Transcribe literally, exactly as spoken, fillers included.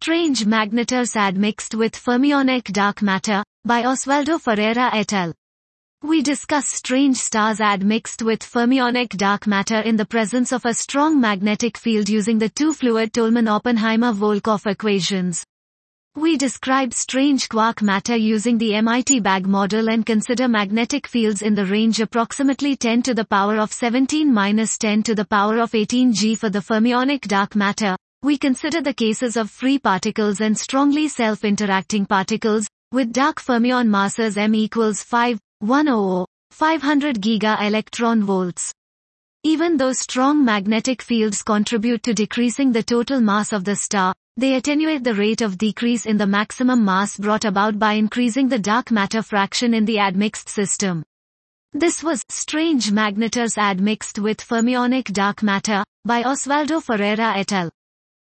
Strange magnetars admixed with fermionic dark matter, by Osvaldo Ferreira et al. We discuss strange stars admixed with fermionic dark matter in the presence of a strong magnetic field using the two-fluid Tolman-Oppenheimer-Volkoff equations. We describe strange quark matter using the M I T Bagh model and consider magnetic fields in the range approximately ten to the power of seventeen minus ten to the power of eighteen G for the fermionic dark matter. We consider the cases of free particles and strongly self-interacting particles, with dark fermion masses m equals five, one hundred, five hundred giga-electron volts. Even though strong magnetic fields contribute to decreasing the total mass of the star, they attenuate the rate of decrease in the maximum mass brought about by increasing the dark matter fraction in the admixed system. This was Strange Magnetars Admixed with Fermionic Dark Matter, by Osvaldo Ferreira et al.